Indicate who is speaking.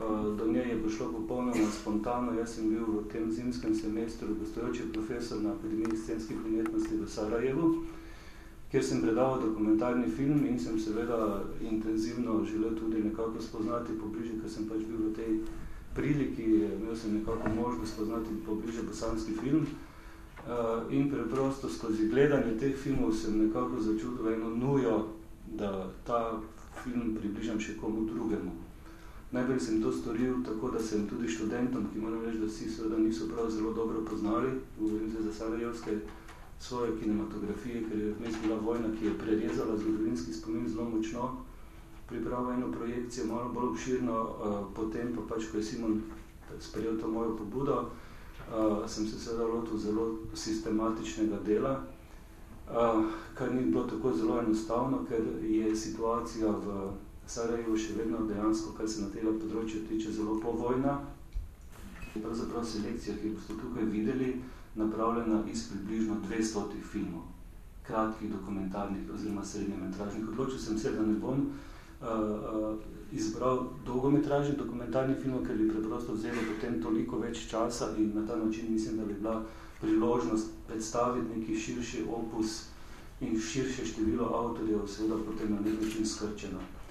Speaker 1: do nje je prišlo popolnoma spontano. Jaz sem bil v tem zimskem semestru gostujoči profesor na Akademiji scenskih umetnosti v Sarajevu, kjer sem predaval dokumentarni film in sem seveda intenzivno želel tudi nekako spoznati pobliže, ker sem pač bil v tej priliki, imel sem nekako možnost spoznati pobliže bosanski film. In preprosto skozi gledanje teh filmov sem nekako začutil eno nujo, da ta film približam še komu drugemu. Najprej sem to storil tako, da sem tudi študentom, ki moram reči, da vsi seveda niso prav zelo dobro poznali, govorim se za sarajevske, svoje kinematografije, ker je vmes bila vojna, ki je prerezala zgodovinski spomin zelo močno, pripravil eno projekcijo malo bolj obširno, potem pa pač, ko je Simon sprejel to mojo pobudo, sem se seveda lotil zelo sistematičnega dela, kar ni bilo tako zelo enostavno, ker je situacija v Sarajevu še vedno dejansko, kar se na tega področja tiče, zelo povojna. Pravzaprav selekcija, ki boste tukaj videli, napravljena iz približno 200 filmov, kratkih, dokumentarnih oziroma srednjemetražnih. Odločil sem se, da ne bom izbral dolgometražnih dokumentarnih filmov, ker bi preprosto vzelo potem toliko več časa in na ta način mislim, da bi bila priložnost predstaviti neki širši opus in širše število avtorjev seveda potem na nek način skrčeno.